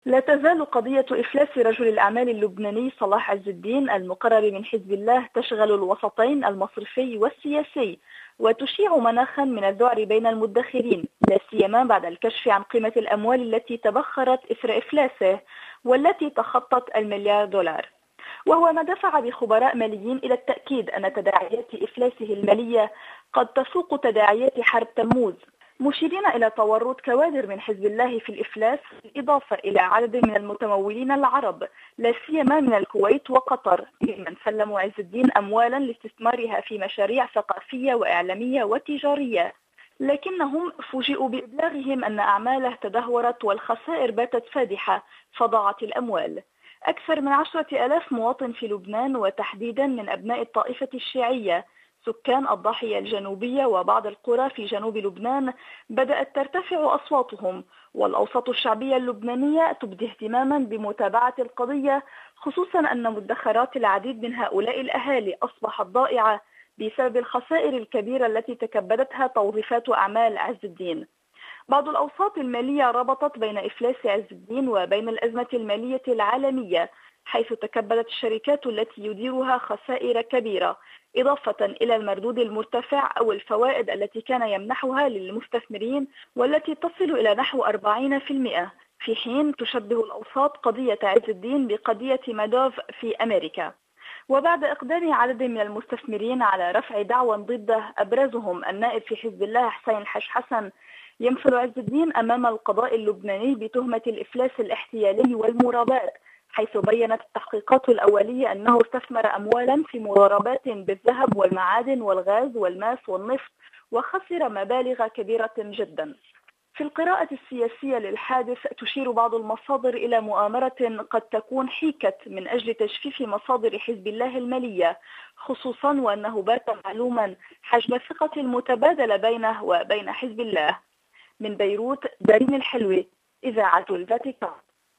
لا تزال قضية إفلاس رجل الأعمال اللبناني صلاح عز الدين المقرر من حزب الله تشغل الوسطين المصرفي والسياسي، وتشيع مناخا من الذعر بين المدخرين، لا سيما بعد الكشف عن قيمة الأموال التي تبخرت إثر إفلاسه والتي تخطت $1,000,000. وهو ما دفع بخبراء ماليين إلى التأكيد أن تداعيات إفلاسه المالية قد تفوق تداعيات حرب تموز، مشيرين إلى تورط كوادر من حزب الله في الإفلاس، بالإضافة إلى عدد من المتمولين العرب لا سيما من الكويت وقطر، ممن سلموا عز الدين أموالا لاستثمارها في مشاريع ثقافية وإعلامية وتجارية، لكنهم فوجئوا بإبلاغهم أن أعماله تدهورت والخسائر باتت فادحة فضاعت الأموال. أكثر من 10,000 مواطن في لبنان وتحديدا من أبناء الطائفة الشيعية سكان الضاحية الجنوبية وبعض القرى في جنوب لبنان بدأت ترتفع أصواتهم، والأوساط الشعبية اللبنانية تبدي اهتماما بمتابعة القضية، خصوصا أن مدخرات العديد من هؤلاء الأهالي أصبحت ضائعة بسبب الخسائر الكبيرة التي تكبدتها توظيفات أعمال عز الدين. بعض الأوساط المالية ربطت بين إفلاس عز الدين وبين الأزمة المالية العالمية، حيث تكبدت الشركات التي يديرها خسائر كبيرة، إضافة إلى المردود المرتفع أو الفوائد التي كان يمنحها للمستثمرين والتي تصل إلى نحو 40%، في حين تشبه الأوساط قضية عز الدين بقضية مادوف في أمريكا. وبعد إقدام عدد من المستثمرين على رفع دعوى ضده أبرزهم النائب في حزب الله حسين الحاج حسن، يمثل عز الدين أمام القضاء اللبناني بتهمة الإفلاس الاحتيالي والمرابات، حيث بيّنت التحقيقات الأولية أنه استثمر أموالا في مضاربات بالذهب والمعادن والغاز والماس والنفط، وخسر مبالغ كبيرة جدا. في القراءة السياسية للحادث تشير بعض المصادر إلى مؤامرة قد تكون حيكت من أجل تجفيف مصادر حزب الله المالية، خصوصا وأنه بات معلوما حجم الثقة المتبادلة بينه وبين حزب الله. من بيروت، دارين الحلوي، إذاعة الفاتيكان.